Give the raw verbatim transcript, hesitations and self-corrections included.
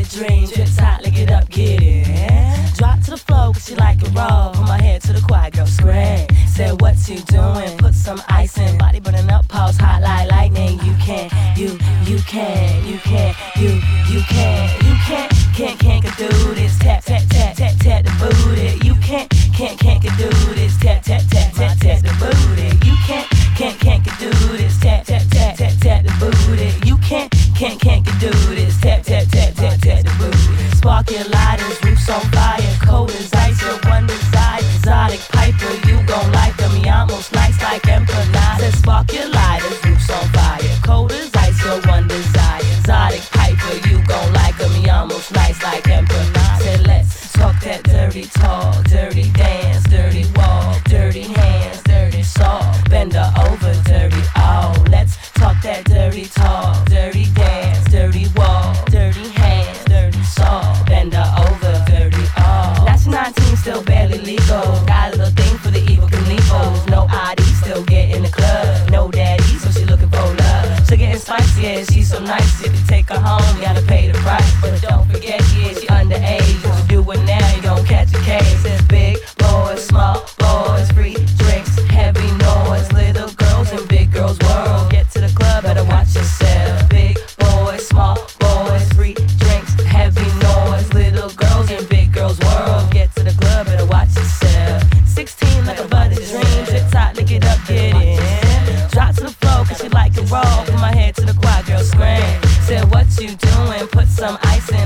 dream, drip top, lick it up, get it. Drop to the floor, cause she like it raw. Put my head to the quiet girl, scream. Said, what you doing? Put some ice in. Body burning up, pulse hot like lightning. You can, you, you can, you can, you, you can, you can't, can't, can't, can do this. Tap, tap, tap, tap, tap the booty. You can't, can't, can't, can do this. Tap, tap, tap, tap, tap the booty. You can't, can't, can't, can do this. Tap, tap, tap, tap, tap the booty. You can't, can't, can't, can do this. Tap, tap, tap, tap, tap the booty. Spark your lighters, roofs on fire, cold as ice, your one desire. Exotic piper, you gon' like them. He almost nice like empanada. Said spark your lighters, roofs on fire, cold as ice, your one desire. Exotic piper, you gon' like them. He almost nice like empanada. Said let's talk that dirty talk, dirty dance, dirty walk, dirty hands, dirty soul. Bend her over, dirty oh. Let's talk that dirty talk, dirty dance, dirty walk, dirty hands, dirty soul. Bend her over, dirty oh. Now she nineteen, still barely legal. Got a little thing for the evil Knievel. No I D, still get in the club. No daddy, so she looking for love. She getting spicy, yeah, she's so nice. If you take her home, you gotta pay the price. But don't forget, yeah, she underage. If you do it now, you gon' catch a case. Says big boys, small boys, free drinks, heavy noise. Little girls in big girls' world. Get to the club, better watch yourself. Big boys, small boys, free drinks, heavy noise. Little girls in big girls' world. Get to the club, better watch yourself. Sixteen like a butter dream, drip top, lick it up, get it. Drop to the floor, cause she like it raw. Put my head to the quiet girl, scream. Said what you doing? Put some ice in.